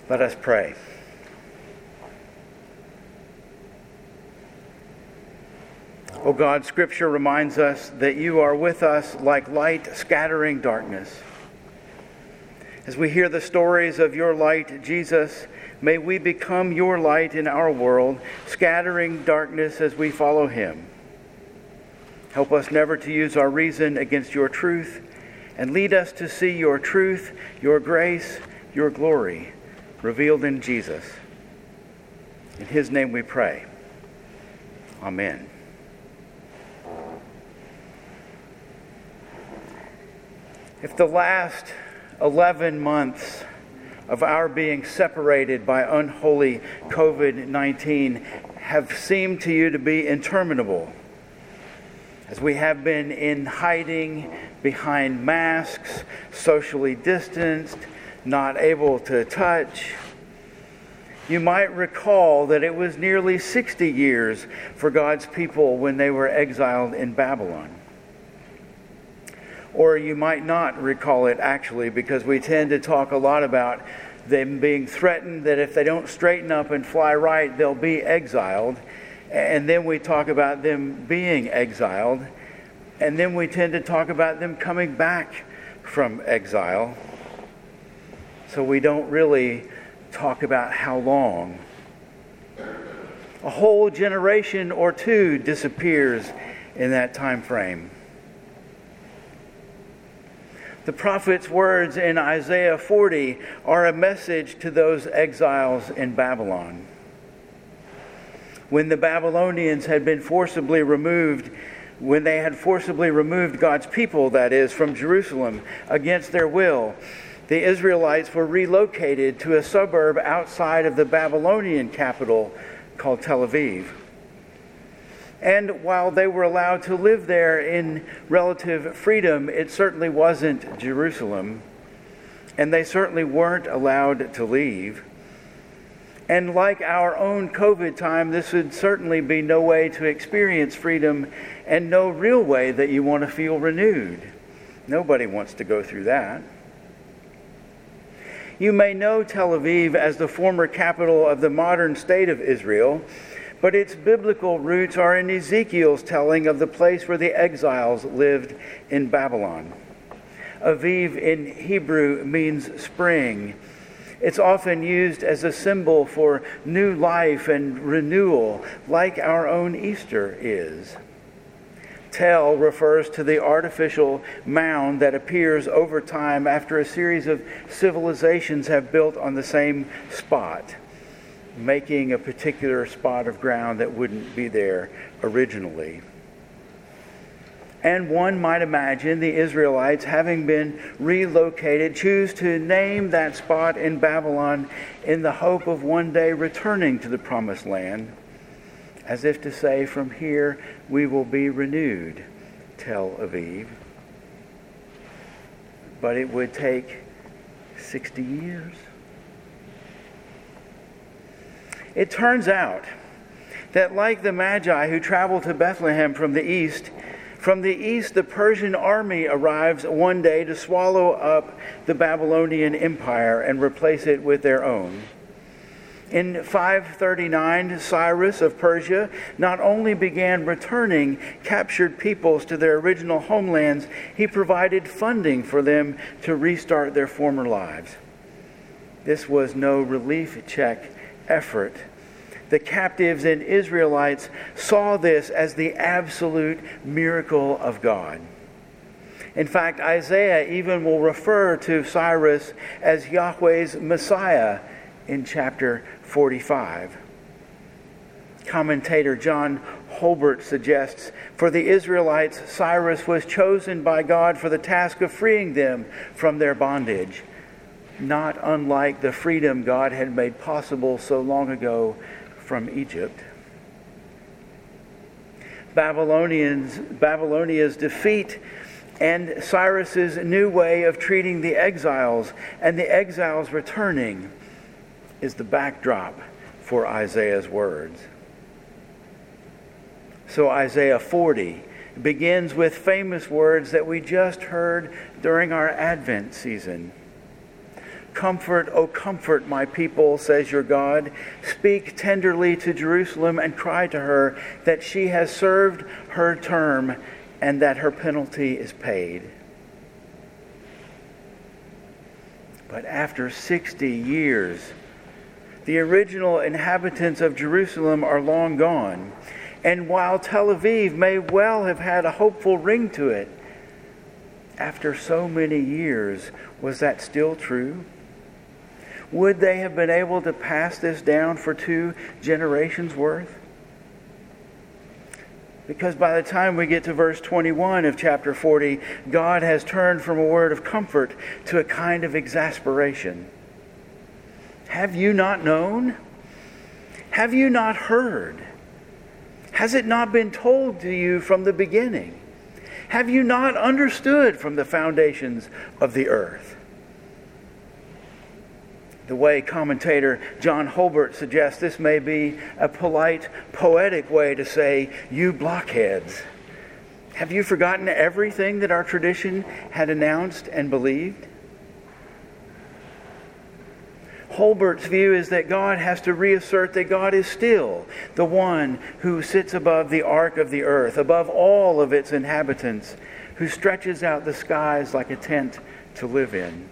Let us pray. O God, Scripture reminds us that you are with us like light scattering darkness. As we hear the stories of your light, Jesus, may we become your light in our world, scattering darkness as we follow him. Help us never to use our reason against your truth, and lead us to see your truth, your grace, your glory, revealed in Jesus. In his name we pray. Amen. If the last 11 months of our being separated by unholy COVID-19 have seemed to you to be interminable, as we have been in hiding behind masks, socially distanced, not able to touch, you might recall that it was nearly 60 years for God's people when they were exiled in Babylon. Or you might not recall it actually, because we tend to talk a lot about them being threatened that if they don't straighten up and fly right, they'll be exiled. And then we talk about them being exiled. And then we tend to talk about them coming back from exile. So we don't really talk about how long. A whole generation or two disappears in that time frame. The prophet's words in Isaiah 40 are a message to those exiles in Babylon. When the Babylonians had been forcibly removed, when they had forcibly removed God's people, that is, from Jerusalem against their will, the Israelites were relocated to a suburb outside of the Babylonian capital called Tel Aviv. And while they were allowed to live there in relative freedom, it certainly wasn't Jerusalem. And they certainly weren't allowed to leave. And like our own COVID time, this would certainly be no way to experience freedom and no real way that you want to feel renewed. Nobody wants to go through that. You may know Tel Aviv as the former capital of the modern state of Israel, but its biblical roots are in Ezekiel's telling of the place where the exiles lived in Babylon. Aviv in Hebrew means spring. It's often used as a symbol for new life and renewal, like our own Easter is. Tel refers to the artificial mound that appears over time after a series of civilizations have built on the same spot, making a particular spot of ground that wouldn't be there originally. And one might imagine the Israelites, having been relocated, choose to name that spot in Babylon in the hope of one day returning to the Promised Land, as if to say, from here we will be renewed, Tel Aviv. But it would take 60 years. It turns out that like the Magi who traveled to Bethlehem from the east, the Persian army arrives one day to swallow up the Babylonian Empire and replace it with their own. In 539, Cyrus of Persia not only began returning captured peoples to their original homelands, he provided funding for them to restart their former lives. This was no relief check effort. The captives and Israelites saw this as the absolute miracle of God. In fact, Isaiah even will refer to Cyrus as Yahweh's Messiah in chapter 45. Commentator John Holbert suggests, for the Israelites, Cyrus was chosen by God for the task of freeing them from their bondage, not unlike the freedom God had made possible so long ago from Egypt. Babylonia's defeat and Cyrus's new way of treating the exiles and the exiles returning is the backdrop for Isaiah's words. So Isaiah 40 begins with famous words that we just heard during our Advent season. Comfort, O comfort my people, says your God. Speak tenderly to Jerusalem and cry to her that she has served her term and that her penalty is paid. But after 60 years, the original inhabitants of Jerusalem are long gone. And while Tel Aviv may well have had a hopeful ring to it, after so many years, was that still true? Would they have been able to pass this down for 2 generations worth? Because by the time we get to verse 21 of chapter 40, God has turned from a word of comfort to a kind of exasperation. Have you not known? Have you not heard? Has it not been told to you from the beginning? Have you not understood from the foundations of the earth? The way commentator John Holbert suggests, this may be a polite, poetic way to say, you blockheads. Have you forgotten everything that our tradition had announced and believed? Holbert's view is that God has to reassert that God is still the one who sits above the arc of the earth, above all of its inhabitants, who stretches out the skies like a tent to live in.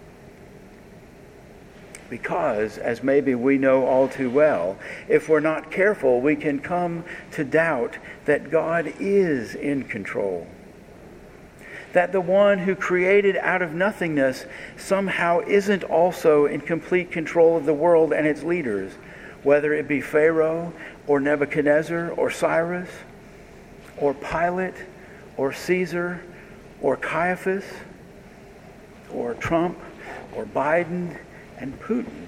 Because, as maybe we know all too well, if we're not careful, we can come to doubt that God is in control. That the one who created out of nothingness somehow isn't also in complete control of the world and its leaders, whether it be Pharaoh or Nebuchadnezzar or Cyrus or Pilate or Caesar or Caiaphas or Trump or Biden and Putin.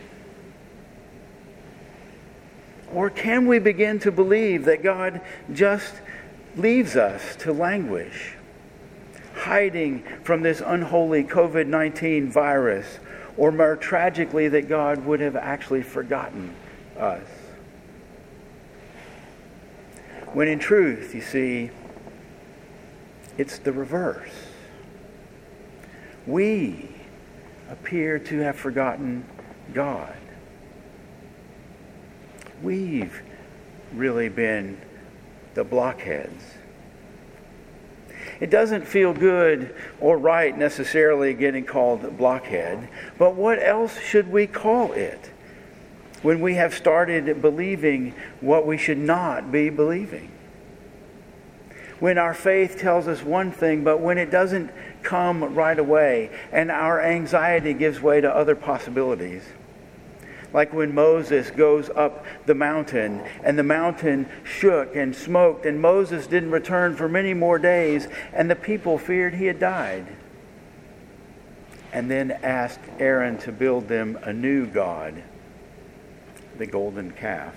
Or can we begin to believe that God just leaves us to languish, hiding from this unholy COVID-19 virus, or more tragically, that God would have actually forgotten us? When in truth, you see, it's the reverse. We appear to have forgotten God. We've really been the blockheads. It doesn't feel good or right necessarily getting called blockhead, but what else should we call it when we have started believing what we should not be believing? When our faith tells us one thing, but when it doesn't come right away and our anxiety gives way to other possibilities. Like when Moses goes up the mountain and the mountain shook and smoked and Moses didn't return for many more days and the people feared he had died. And then asked Aaron to build them a new god, the golden calf.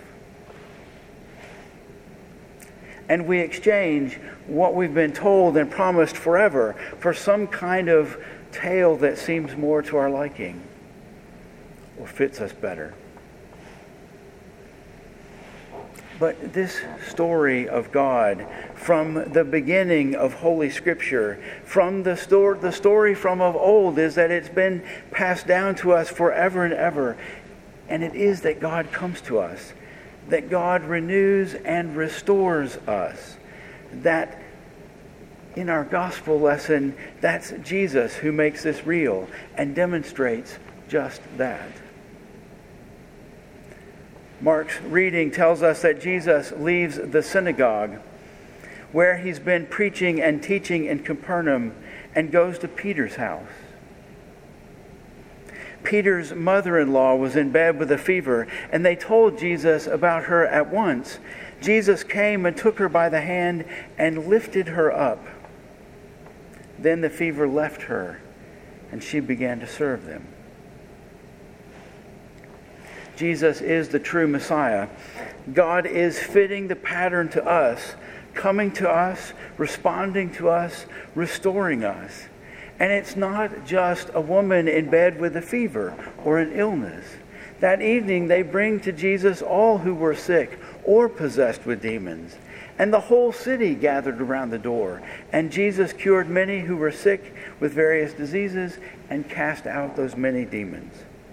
And we exchange what we've been told and promised forever for some kind of tale that seems more to our liking or fits us better. But this story of God, from the beginning of Holy Scripture, from the story from of old, is that it's been passed down to us forever and ever. And it is that God comes to us, that God renews and restores us. That in our gospel lesson, that's Jesus who makes this real and demonstrates just that. Mark's reading tells us that Jesus leaves the synagogue where he's been preaching and teaching in Capernaum and goes to Peter's house. Peter's mother-in-law was in bed with a fever, and they told Jesus about her at once. Jesus came and took her by the hand and lifted her up. Then the fever left her, and she began to serve them. Jesus is the true Messiah. God is fitting the pattern to us, coming to us, responding to us, restoring us. And it's not just a woman in bed with a fever or an illness. That evening they bring to Jesus all who were sick or possessed with demons. and the whole city gathered around the door. And Jesus cured many who were sick with various diseases and cast out those many demons.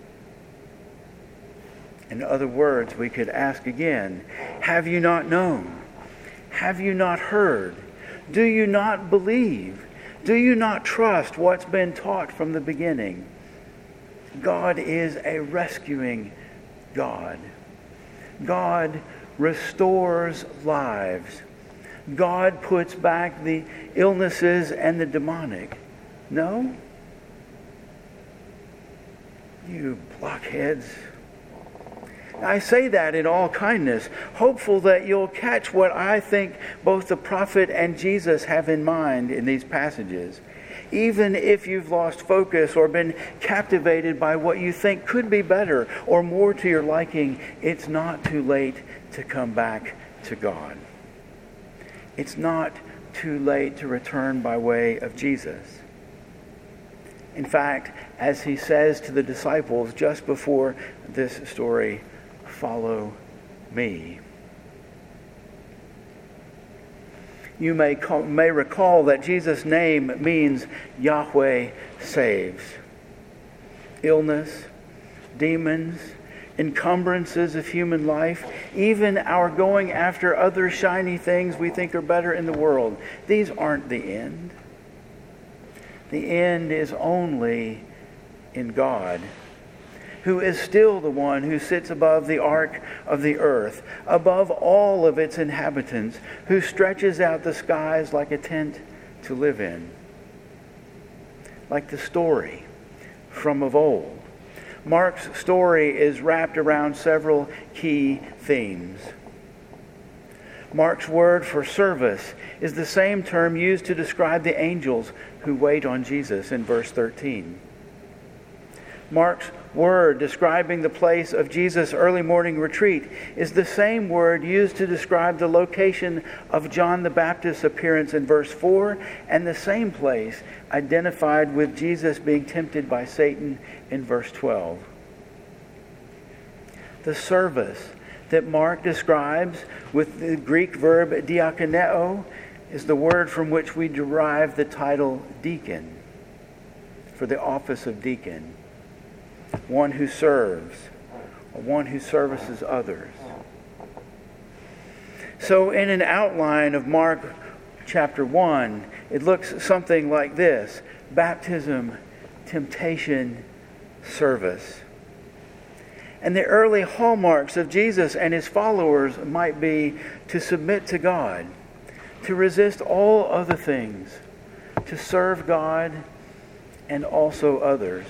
In other words, we could ask again, have you not known? Have you not heard? Do you not believe? Do you not trust what's been taught from the beginning? God is a rescuing God. God restores lives. God puts back the illnesses and the demonic. No? You blockheads. I say that in all kindness, hopeful that you'll catch what I think both the prophet and Jesus have in mind in these passages. Even if you've lost focus or been captivated by what you think could be better or more to your liking, it's not too late to come back to God. It's not too late to return by way of Jesus. In fact, as he says to the disciples just before this story, follow me. You may recall that Jesus' name means Yahweh saves. Illness, demons, encumbrances of human life, even our going after other shiny things we think are better in the world. These aren't the end. The end is only in God, who is still the one who sits above the arc of the earth, above all of its inhabitants, who stretches out the skies like a tent to live in. Like the story from of old, Mark's story is wrapped around several key themes. Mark's word for service is the same term used to describe the angels who wait on Jesus in verse 13. Mark's word describing the place of Jesus' early morning retreat is the same word used to describe the location of John the Baptist's appearance in verse 4, and the same place identified with Jesus being tempted by Satan in verse 12. The service that Mark describes with the Greek verb diakoneo is the word from which we derive the title deacon, for the office of deacon. One who serves, or one who services others. So in an outline of Mark chapter 1, it looks something like this: baptism, temptation, service. And the early hallmarks of Jesus and his followers might be to submit to God, to resist all other things, to serve God and also others.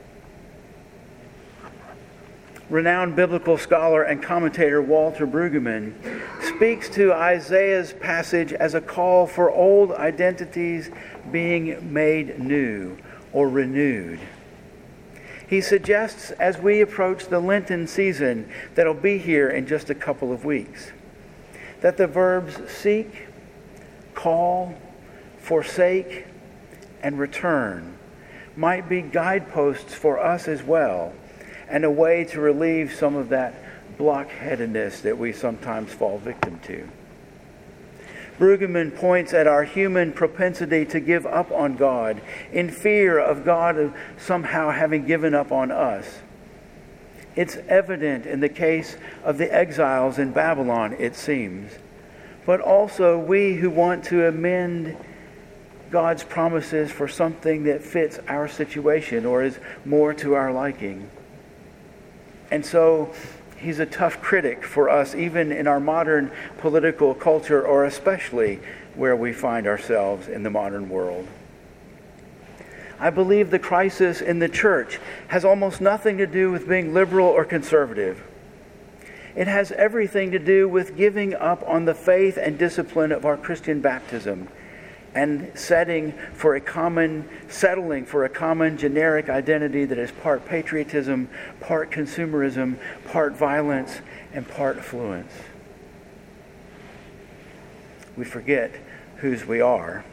Renowned biblical scholar and commentator Walter Brueggemann speaks to Isaiah's passage as a call for old identities being made new or renewed. He suggests as we approach the Lenten season that'll be here in just a couple of weeks, that the verbs seek, call, forsake, and return might be guideposts for us as well, and a way to relieve some of that blockheadedness that we sometimes fall victim to. Brueggemann points at our human propensity to give up on God in fear of God somehow having given up on us. It's evident in the case of the exiles in Babylon, it seems, but also we who want to amend God's promises for something that fits our situation or is more to our liking. And so he's a tough critic for us, even in our modern political culture, or especially where we find ourselves in the modern world. I believe the crisis in the church has almost nothing to do with being liberal or conservative. It has everything to do with giving up on the faith and discipline of our Christian baptism and settling for a common generic identity that is part patriotism, part consumerism, part violence, and part affluence. We forget whose we are.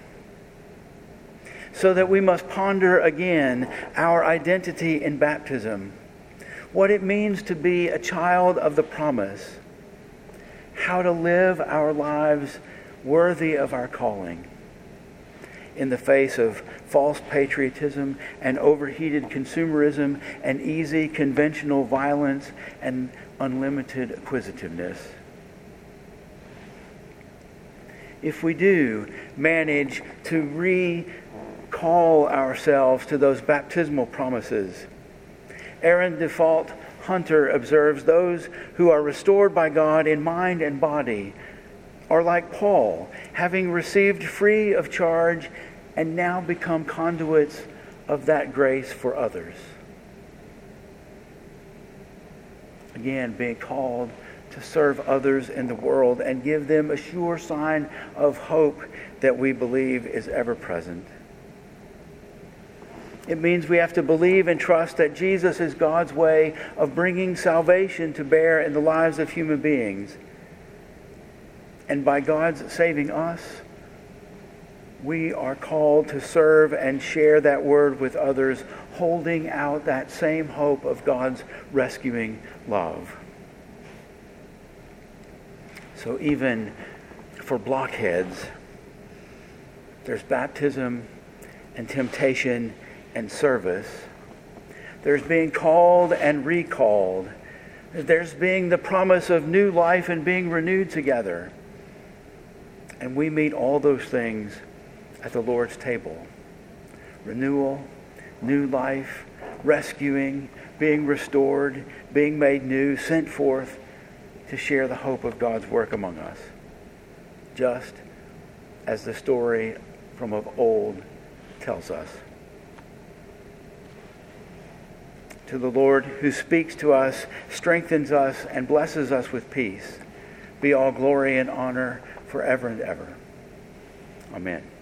So that we must ponder again our identity in baptism, what it means to be a child of the promise, how to live our lives worthy of our calling in the face of false patriotism and overheated consumerism and easy conventional violence and unlimited acquisitiveness. If we do manage to recall ourselves to those baptismal promises, Aaron Default Hunter observes those who are restored by God in mind and body are like Paul, having received free of charge and now become conduits of that grace for others. Again, being called to serve others in the world and give them a sure sign of hope that we believe is ever present. It means we have to believe and trust that Jesus is God's way of bringing salvation to bear in the lives of human beings. And by God's saving us, we are called to serve and share that word with others, holding out that same hope of God's rescuing love. So even for blockheads, there's baptism and temptation and service. There's being called and recalled. There's being the promise of new life and being renewed together. And we meet all those things at the Lord's table. Renewal, new life, rescuing, being restored, being made new, sent forth to share the hope of God's work among us. Just as the story from of old tells us. To the Lord who speaks to us, strengthens us, and blesses us with peace, be all glory and honor forever and ever. Amen.